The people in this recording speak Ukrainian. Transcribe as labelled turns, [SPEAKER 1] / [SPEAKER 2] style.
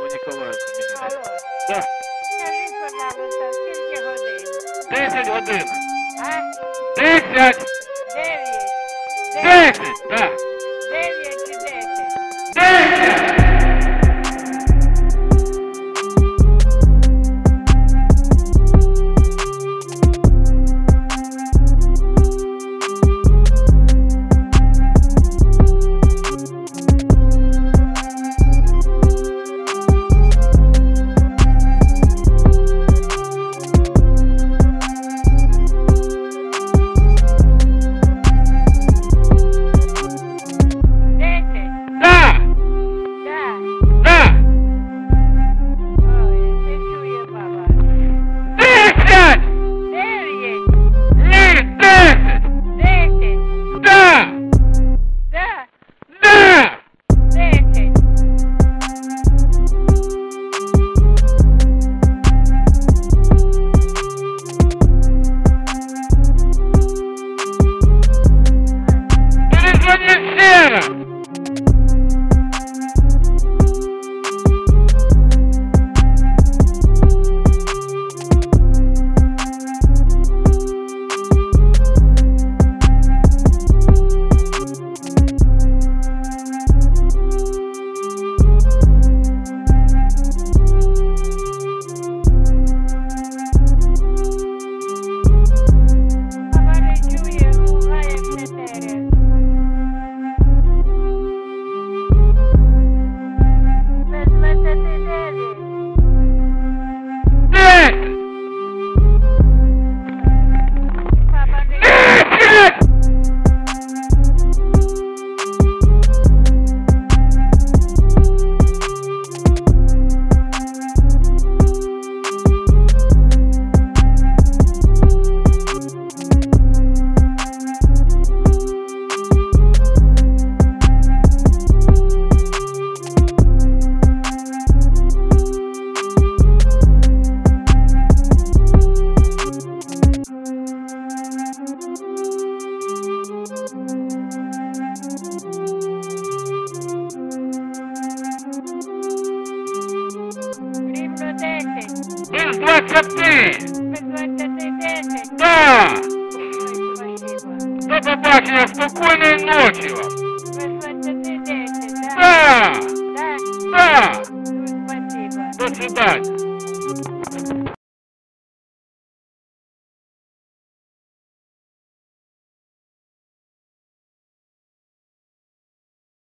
[SPEAKER 1] Новоніколаївка.
[SPEAKER 2] Алло.
[SPEAKER 1] Да.
[SPEAKER 2] Скажіть, пожалуйста, скільки годин?
[SPEAKER 1] 10 годин.
[SPEAKER 2] А?
[SPEAKER 1] 10!
[SPEAKER 2] 9.
[SPEAKER 1] 10! Да.
[SPEAKER 2] 9 чи 10?
[SPEAKER 1] 10! Да!
[SPEAKER 2] Да.
[SPEAKER 1] Да!
[SPEAKER 2] Ой, не чує баба.
[SPEAKER 1] 10!
[SPEAKER 2] 9.
[SPEAKER 1] Ні, 10!
[SPEAKER 2] 10.
[SPEAKER 1] Да!
[SPEAKER 2] Да.
[SPEAKER 1] Да!
[SPEAKER 2] 10.
[SPEAKER 1] Перезвони ще раз!
[SPEAKER 2] Баба не чує, ругає тетеря. Без 29.
[SPEAKER 1] 10!
[SPEAKER 2] Баба не
[SPEAKER 1] 10!
[SPEAKER 2] рівно 10.
[SPEAKER 1] Без 20!
[SPEAKER 2] Без 10.
[SPEAKER 1] Да!
[SPEAKER 2] Ой, спасибо.
[SPEAKER 1] До побачення, спокійної ночі вам!
[SPEAKER 2] Без 10, да?
[SPEAKER 1] Да!
[SPEAKER 2] Да?
[SPEAKER 1] Да!
[SPEAKER 2] Ну, спасибо.
[SPEAKER 1] До свидання!